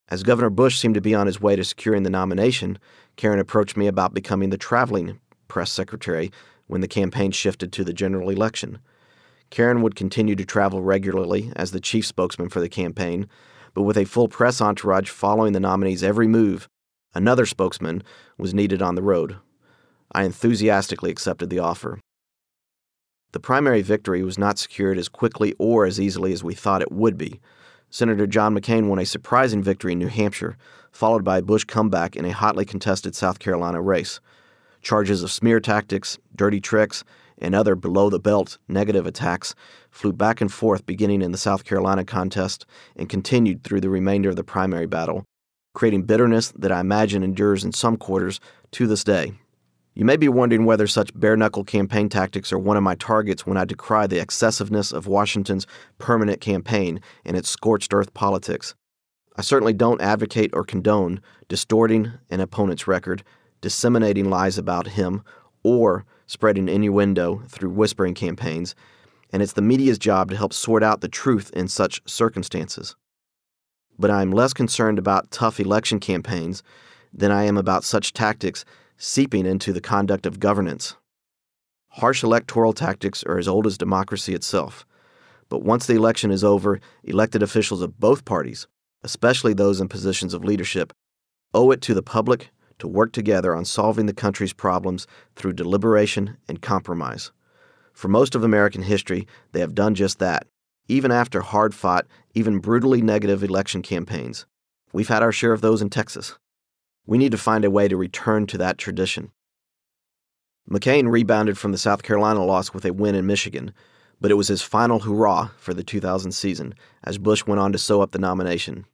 As Governor Bush seemed to be on his way to securing the nomination, Karen approached me about becoming the traveling press secretary when the campaign shifted to the general election. Karen would continue to travel regularly as the chief spokesman for the campaign, but with a full press entourage following the nominee's every move, another spokesman was needed on the road. I enthusiastically accepted the offer. The primary victory was not secured as quickly or as easily as we thought it would be. Senator John McCain won a surprising victory in New Hampshire, followed by a Bush comeback in a hotly contested South Carolina race. Charges of smear tactics, dirty tricks, and other below-the-belt negative attacks flew back and forth beginning in the South Carolina contest and continued through the remainder of the primary battle, creating bitterness that I imagine endures in some quarters to this day. You may be wondering whether such bare-knuckle campaign tactics are one of my targets when I decry the excessiveness of Washington's permanent campaign and its scorched earth politics. I certainly don't advocate or condone distorting an opponent's record, disseminating lies about him, or spreading innuendo through whispering campaigns, and it's the media's job to help sort out the truth in such circumstances. But I am less concerned about tough election campaigns than I am about such tactics seeping into the conduct of governance. Harsh electoral tactics are as old as democracy itself. But once the election is over, elected officials of both parties, especially those in positions of leadership, owe it to the public to work together on solving the country's problems through deliberation and compromise. For most of American history, they have done just that, even after hard-fought, even brutally negative election campaigns. We've had our share of those in Texas. We need to find a way to return to that tradition. McCain rebounded from the South Carolina loss with a win in Michigan, but it was his final hurrah for the 2000 season, as Bush went on to sew up the nomination.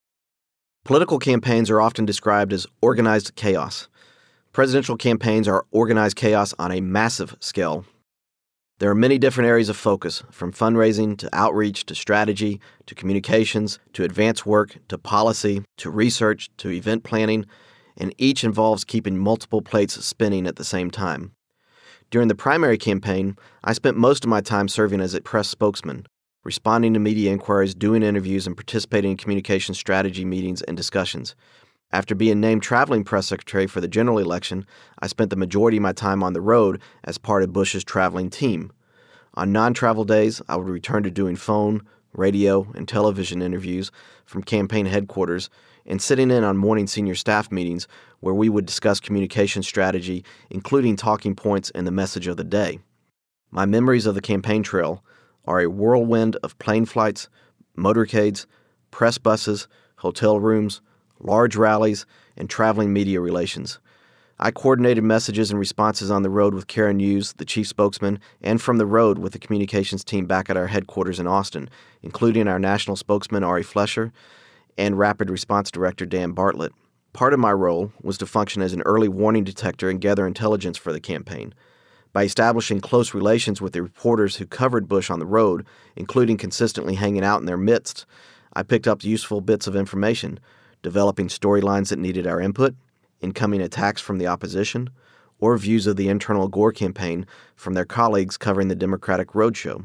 Political campaigns are often described as organized chaos. Presidential campaigns are organized chaos on a massive scale. There are many different areas of focus, from fundraising to outreach to strategy to communications to advance work to policy to research to event planning, and each involves keeping multiple plates spinning at the same time. During the primary campaign, I spent most of my time serving as a press spokesman, responding to media inquiries, doing interviews, and participating in communication strategy meetings and discussions. After being named traveling press secretary for the general election, I spent the majority of my time on the road as part of Bush's traveling team. On non-travel days, I would return to doing phone, radio, and television interviews from campaign headquarters and sitting in on morning senior staff meetings where we would discuss communication strategy, including talking points and the message of the day. My memories of the campaign trail are a whirlwind of plane flights, motorcades, press buses, hotel rooms, large rallies, and traveling media relations. I coordinated messages and responses on the road with Karen Hughes, the chief spokesman, and from the road with the communications team back at our headquarters in Austin, including our national spokesman, Ari Flesher, and Rapid Response Director, Dan Bartlett. Part of my role was to function as an early warning detector and gather intelligence for the campaign. By establishing close relations with the reporters who covered Bush on the road, including consistently hanging out in their midst, I picked up useful bits of information, developing storylines that needed our input, incoming attacks from the opposition, or views of the internal Gore campaign from their colleagues covering the Democratic roadshow.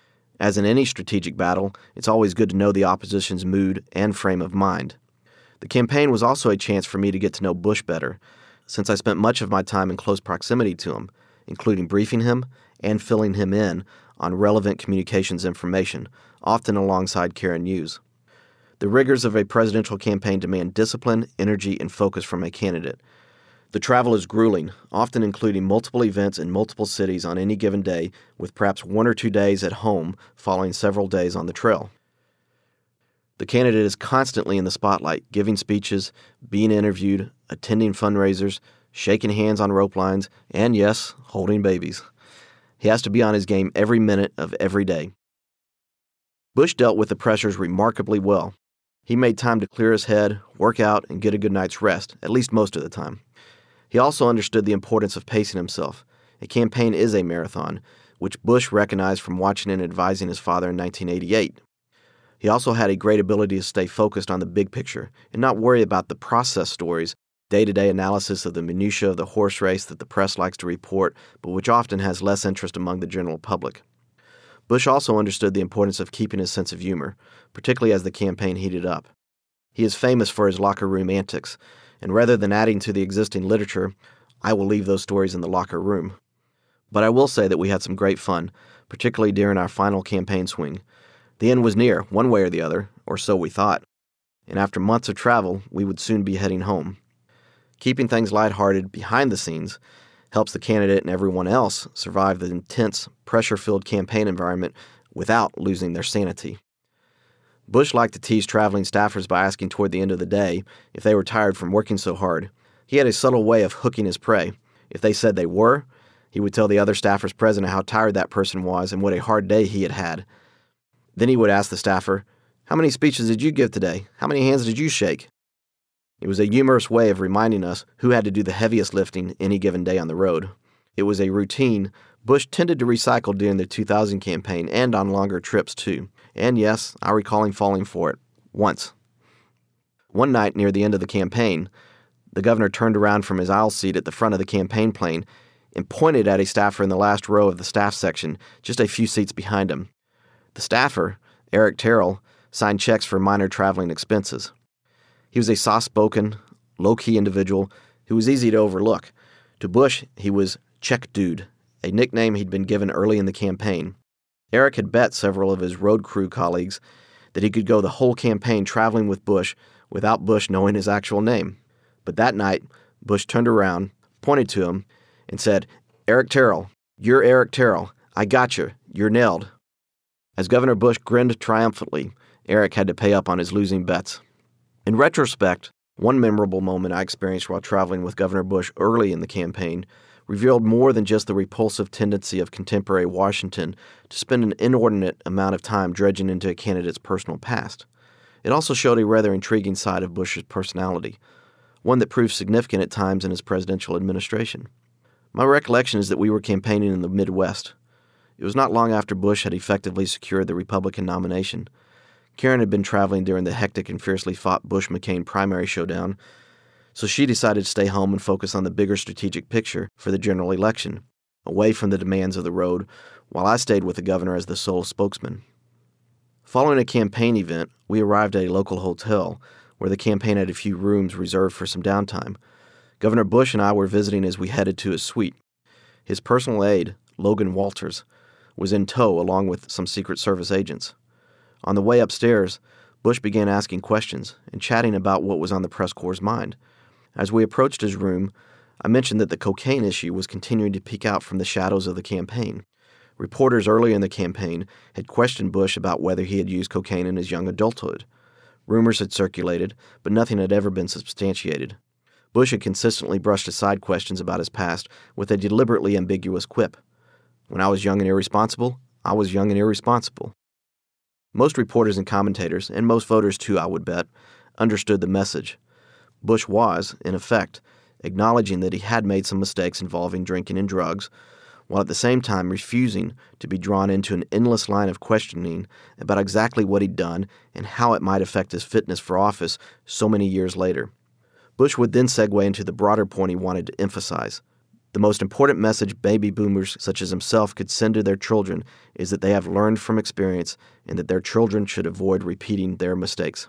As in any strategic battle, it's always good to know the opposition's mood and frame of mind. The campaign was also a chance for me to get to know Bush better, since I spent much of my time in close proximity to him, including briefing him and filling him in on relevant communications information, often alongside Karen Hughes. The rigors of a presidential campaign demand discipline, energy, and focus from a candidate. The travel is grueling, often including multiple events in multiple cities on any given day, with perhaps 1 or 2 days at home following several days on the trail. The candidate is constantly in the spotlight, giving speeches, being interviewed, attending fundraisers, shaking hands on rope lines, and yes, holding babies. He has to be on his game every minute of every day. Bush dealt with the pressures remarkably well. He made time to clear his head, work out, and get a good night's rest, at least most of the time. He also understood the importance of pacing himself. A campaign is a marathon, which Bush recognized from watching and advising his father in 1988. He also had a great ability to stay focused on the big picture and not worry about the process stories, day-to-day analysis of the minutiae of the horse race that the press likes to report, but which often has less interest among the general public. Bush also understood the importance of keeping his sense of humor, particularly as the campaign heated up. He is famous for his locker room antics, and rather than adding to the existing literature, I will leave those stories in the locker room. But I will say that we had some great fun, particularly during our final campaign swing. The end was near, one way or the other, or so we thought, and after months of travel, we would soon be heading home. Keeping things lighthearted behind the scenes helps the candidate and everyone else survive the intense, pressure-filled campaign environment without losing their sanity. Bush liked to tease traveling staffers by asking toward the end of the day if they were tired from working so hard. He had a subtle way of hooking his prey. If they said they were, he would tell the other staffers present how tired that person was and what a hard day he had had. Then he would ask the staffer, "How many speeches did you give today? How many hands did you shake?" It was a humorous way of reminding us who had to do the heaviest lifting any given day on the road. It was a routine Bush tended to recycle during the 2000 campaign and on longer trips too. And yes, I recall him falling for it. Once. One night near the end of the campaign, the governor turned around from his aisle seat at the front of the campaign plane and pointed at a staffer in the last row of the staff section, just a few seats behind him. The staffer, Eric Terrell, signed checks for minor traveling expenses. He was a soft-spoken, low-key individual who was easy to overlook. To Bush, he was Check Dude, a nickname he'd been given early in the campaign. Eric had bet several of his road crew colleagues that he could go the whole campaign traveling with Bush without Bush knowing his actual name. But that night, Bush turned around, pointed to him, and said, "Eric Terrell, you're Eric Terrell. I gotcha. You're nailed." As Governor Bush grinned triumphantly, Eric had to pay up on his losing bets. In retrospect, one memorable moment I experienced while traveling with Governor Bush early in the campaign revealed more than just the repulsive tendency of contemporary Washington to spend an inordinate amount of time dredging into a candidate's personal past. It also showed a rather intriguing side of Bush's personality, one that proved significant at times in his presidential administration. My recollection is that we were campaigning in the Midwest. It was not long after Bush had effectively secured the Republican nomination. Karen had been traveling during the hectic and fiercely fought Bush-McCain primary showdown, so she decided to stay home and focus on the bigger strategic picture for the general election, away from the demands of the road, while I stayed with the governor as the sole spokesman. Following a campaign event, we arrived at a local hotel where the campaign had a few rooms reserved for some downtime. Governor Bush and I were visiting as we headed to his suite. His personal aide, Logan Walters, was in tow along with some Secret Service agents. On the way upstairs, Bush began asking questions and chatting about what was on the press corps' mind. As we approached his room, I mentioned that the cocaine issue was continuing to peek out from the shadows of the campaign. Reporters early in the campaign had questioned Bush about whether he had used cocaine in his young adulthood. Rumors had circulated, but nothing had ever been substantiated. Bush had consistently brushed aside questions about his past with a deliberately ambiguous quip. "When I was young and irresponsible, I was young and irresponsible." Most reporters and commentators, and most voters too, I would bet, understood the message. Bush was, in effect, acknowledging that he had made some mistakes involving drinking and drugs, while at the same time refusing to be drawn into an endless line of questioning about exactly what he'd done and how it might affect his fitness for office so many years later. Bush would then segue into the broader point he wanted to emphasize. The most important message baby boomers such as himself could send to their children is that they have learned from experience and that their children should avoid repeating their mistakes.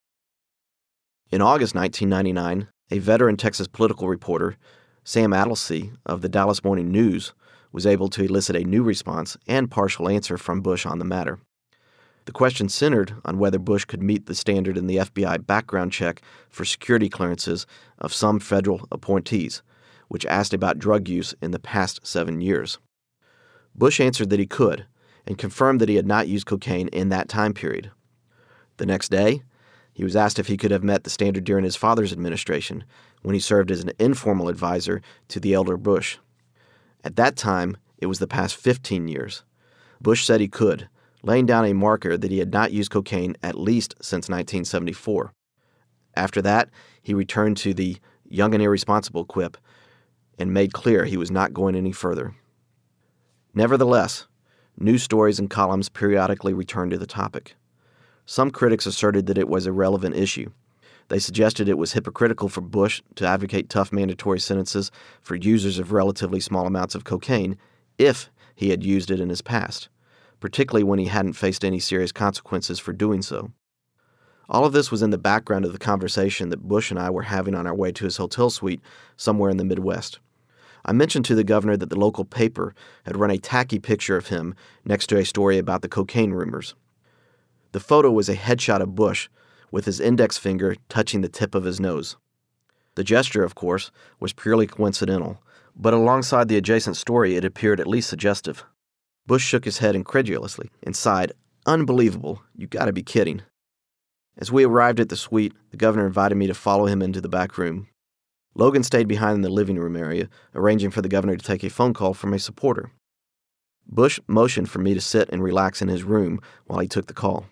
In August 1999, a veteran Texas political reporter, Sam Adelsey of the Dallas Morning News, was able to elicit a new response and partial answer from Bush on the matter. The question centered on whether Bush could meet the standard in the FBI background check for security clearances of some federal appointees, which asked about drug use in the past 7 years. Bush answered that he could, and confirmed that he had not used cocaine in that time period. The next day, he was asked if he could have met the standard during his father's administration, when he served as an informal advisor to the elder Bush. At that time, it was the past 15 years. Bush said he could, laying down a marker that he had not used cocaine at least since 1974. After that, he returned to the young and irresponsible quip and made clear he was not going any further. Nevertheless, news stories and columns periodically returned to the topic. Some critics asserted that it was a relevant issue. They suggested it was hypocritical for Bush to advocate tough mandatory sentences for users of relatively small amounts of cocaine if he had used it in his past, particularly when he hadn't faced any serious consequences for doing so. All of this was in the background of the conversation that Bush and I were having on our way to his hotel suite somewhere in the Midwest. I mentioned to the governor that the local paper had run a tacky picture of him next to a story about the cocaine rumors. The photo was a headshot of Bush with his index finger touching the tip of his nose. The gesture, of course, was purely coincidental, but alongside the adjacent story it appeared at least suggestive. Bush shook his head incredulously and sighed, "Unbelievable, you gotta be kidding." As we arrived at the suite, the governor invited me to follow him into the back room. Logan stayed behind in the living room area, arranging for the governor to take a phone call from a supporter. Bush motioned for me to sit and relax in his room while he took the call.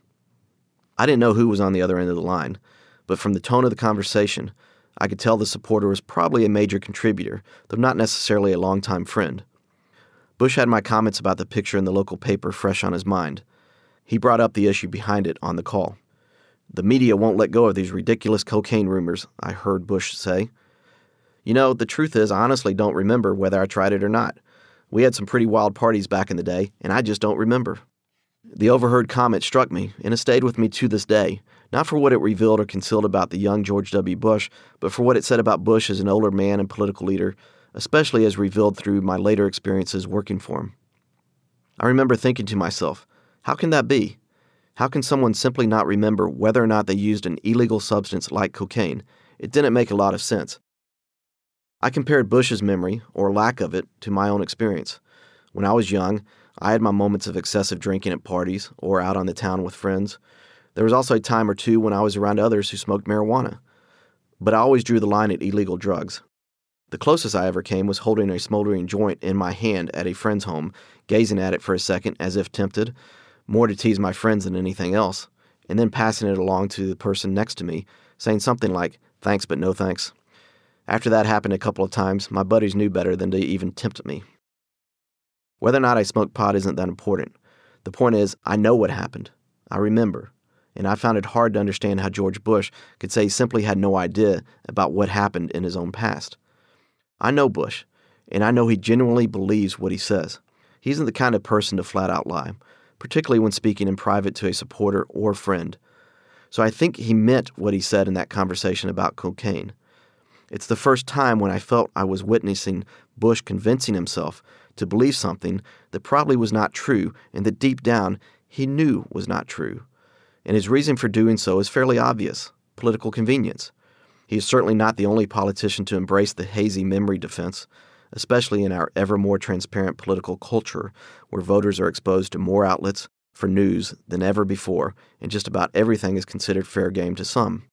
I didn't know who was on the other end of the line, but from the tone of the conversation, I could tell the supporter was probably a major contributor, though not necessarily a longtime friend. Bush had my comments about the picture in the local paper fresh on his mind. He brought up the issue behind it on the call. "The media won't let go of these ridiculous cocaine rumors," I heard Bush say. "You know, the truth is I honestly don't remember whether I tried it or not. We had some pretty wild parties back in the day, and I just don't remember." The overheard comment struck me, and it stayed with me to this day, not for what it revealed or concealed about the young George W. Bush, but for what it said about Bush as an older man and political leader, especially as revealed through my later experiences working for him. I remember thinking to myself, how can that be? How can someone simply not remember whether or not they used an illegal substance like cocaine? It didn't make a lot of sense. I compared Bush's memory, or lack of it, to my own experience. When I was young, I had my moments of excessive drinking at parties or out on the town with friends. There was also a time or two when I was around others who smoked marijuana. But I always drew the line at illegal drugs. The closest I ever came was holding a smoldering joint in my hand at a friend's home, gazing at it for a second as if tempted, more to tease my friends than anything else, and then passing it along to the person next to me, saying something like, "Thanks, but no thanks." After that happened a couple of times, my buddies knew better than to even tempt me. Whether or not I smoked pot isn't that important. The point is, I know what happened. I remember. And I found it hard to understand how George Bush could say he simply had no idea about what happened in his own past. I know Bush, and I know he genuinely believes what he says. He isn't the kind of person to flat out lie, particularly when speaking in private to a supporter or friend. So I think he meant what he said in that conversation about cocaine. It's the first time when I felt I was witnessing Bush convincing himself to believe something that probably was not true and that deep down he knew was not true. And his reason for doing so is fairly obvious: political convenience. He is certainly not the only politician to embrace the hazy memory defense, especially in our ever more transparent political culture where voters are exposed to more outlets for news than ever before, and just about everything is considered fair game to some.